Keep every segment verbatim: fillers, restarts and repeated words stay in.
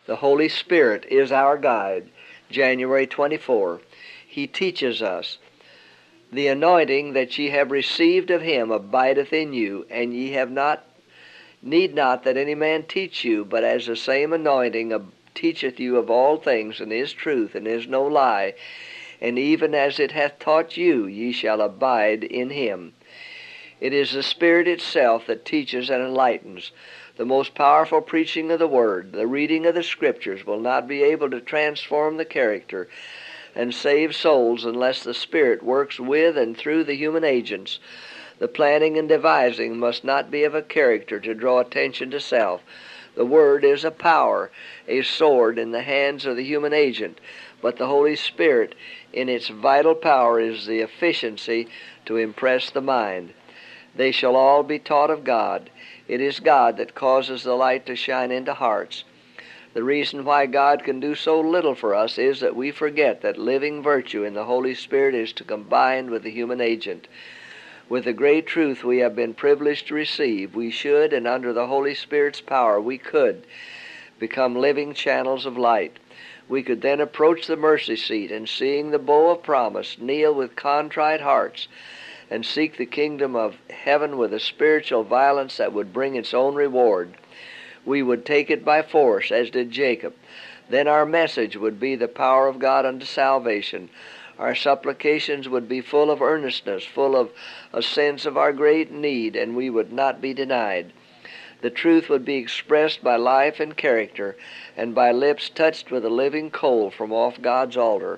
The Holy Spirit is our guide. January twenty-fourth. He teaches us, "The anointing that ye have received of him abideth in you, and ye have not need not that any man teach you, but as the same anointing teacheth you of all things, and is truth, and is no lie, and even as it hath taught you, ye shall abide in him." It is the Spirit itself that teaches and enlightens. The most powerful preaching of the Word, the reading of the Scriptures, will not be able to transform the character and save souls unless the Spirit works with and through the human agents. The planning and devising must not be of a character to draw attention to self. The Word is a power, a sword in the hands of the human agent, but the Holy Spirit in its vital power is the efficiency to impress the mind. They shall all be taught of God. It is God that causes the light to shine into hearts. The reason why God can do so little for us is that we forget that living virtue in the Holy Spirit is to combine with the human agent. With the great truth we have been privileged to receive, we should, and under the Holy Spirit's power, we could become living channels of light. We could then approach the mercy seat and, seeing the bow of promise, kneel with contrite hearts and seek the kingdom of heaven with a spiritual violence that would bring its own reward. We would take it by force, as did Jacob. Then our message would be the power of God unto salvation. Our supplications would be full of earnestness, full of a sense of our great need, and we would not be denied. The truth would be expressed by life and character, and by lips touched with a living coal from off God's altar.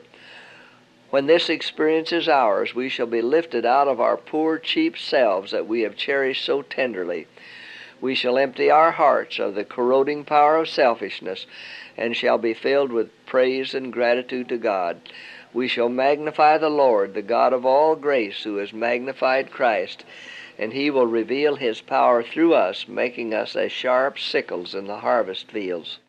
When this experience is ours, we shall be lifted out of our poor, cheap selves that we have cherished so tenderly. We shall empty our hearts of the corroding power of selfishness, and shall be filled with praise and gratitude to God. We shall magnify the Lord, the God of all grace, who has magnified Christ, and he will reveal his power through us, making us as sharp sickles in the harvest fields.